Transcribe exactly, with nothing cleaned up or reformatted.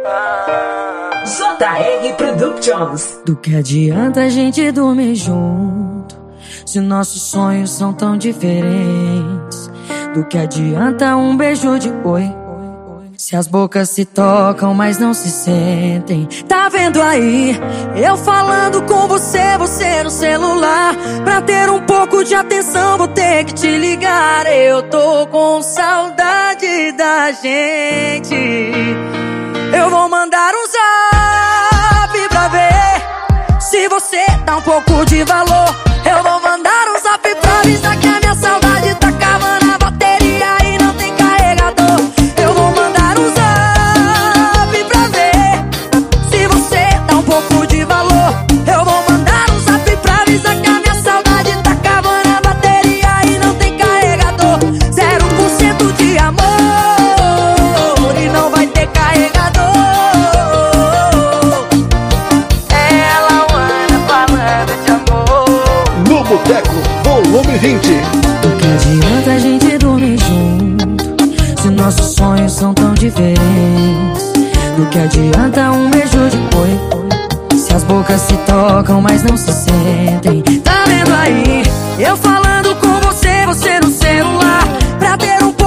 J R Productions. Do que adianta a gente dormir junto se nossos sonhos são tão diferentes? Do que adianta um beijo de oi se as bocas se tocam, mas não se sentem? Tá vendo aí? Eu falando com você, você no celular. Pra ter um pouco de atenção vou ter que te ligar. Eu tô com saudade da gente. Eu vou mandar um zap pra ver se você dá um pouco de valor. Eu vou mandar um zap pra avisar que a minha saudade tá acabando a bateria e não tem carregador. Eu vou mandar um zap pra ver se você dá um pouco de valor. Eu vou mandar um zap pra avisar que a minha saudade tá acabando a bateria e não tem carregador. Zero por cento de amor e não vai ter carregador. Ela anda falando de amor. No Boteco, volume vinte. Do que adianta a gente dormir junto se nossos sonhos são tão diferentes? Do que adianta um beijo de oi se as bocas se tocam, mas não se sentem? Tá vendo aí? Eu falando com você, você no celular. Pra ter um